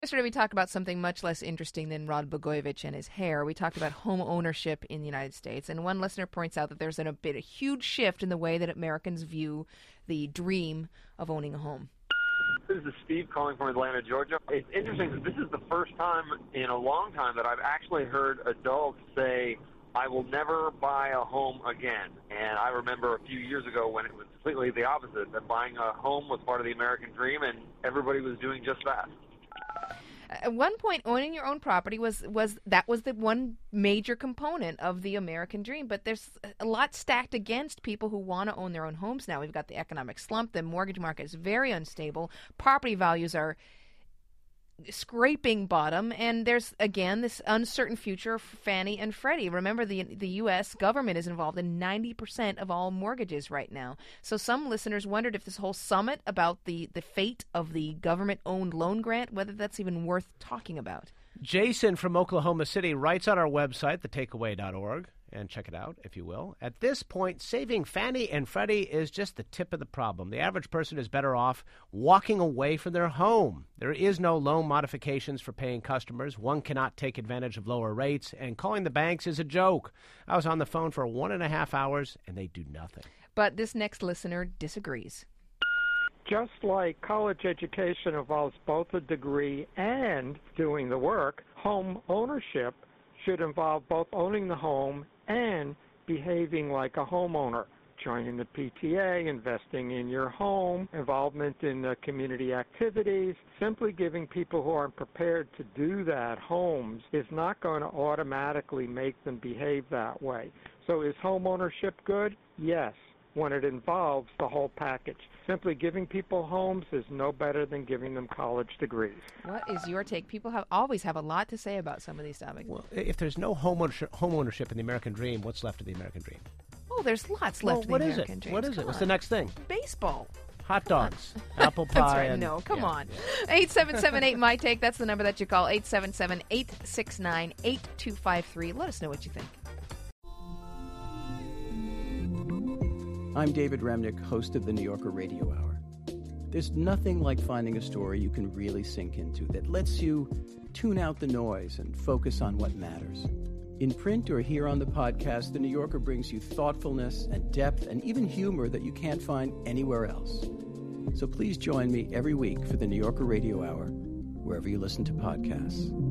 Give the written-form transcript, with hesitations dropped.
Yesterday we talked about something much less interesting than Rod Blagojevich and his hair. We talked about home ownership in the United States, and one listener points out that there's a huge shift in the way that Americans view the dream of owning a home. This is Steve calling from Atlanta, Georgia. It's interesting that this is the first time in a long time that I've actually heard adults say, I will never buy a home again. And I remember a few years ago when it was completely the opposite, that buying a home was part of the American dream and everybody was doing just that. At one point, owning your own property was the one major component of the American dream. But there's a lot stacked against people who want to own their own homes now. We've got the economic slump. The mortgage market is very unstable. Property values are scraping bottom, and there's again this uncertain future for Fannie and Freddie. Remember, the U.S. government is involved in 90% of all mortgages right now. So some listeners wondered if this whole summit about the fate of the government-owned loan grant, whether that's even worth talking about. Jason from Oklahoma City writes on our website, thetakeaway.org, and check it out, if you will. At this point, saving Fannie and Freddie is just the tip of the problem. The average person is better off walking away from their home. There is no loan modifications for paying customers. One cannot take advantage of lower rates, and calling the banks is a joke. I was on the phone for 1.5 hours, and they do nothing. But this next listener disagrees. Just like college education involves both a degree and doing the work, home ownership should involve both owning the home and behaving like a homeowner, joining the PTA, investing in your home, involvement in community activities. Simply giving people who aren't prepared to do that homes is not going to automatically make them behave that way. So is home ownership good? Yes, when it involves the whole package. Simply giving people homes is no better than giving them college degrees. What is your take? People always have a lot to say about some of these topics. Well, if there's no home ownership in the American dream, what's left of the American dream? Oh, there's lots left in the American dream. What is it? What's the next thing? Baseball. Hot dogs, apple pie. That's right. No, come on. 877-8 My Take. That's the number that you call. 877-869-8253. Let us know what you think. I'm David Remnick, host of the New Yorker Radio Hour. There's nothing like finding a story you can really sink into that lets you tune out the noise and focus on what matters. In print or here on the podcast, the New Yorker brings you thoughtfulness and depth and even humor that you can't find anywhere else. So please join me every week for the New Yorker Radio Hour, wherever you listen to podcasts.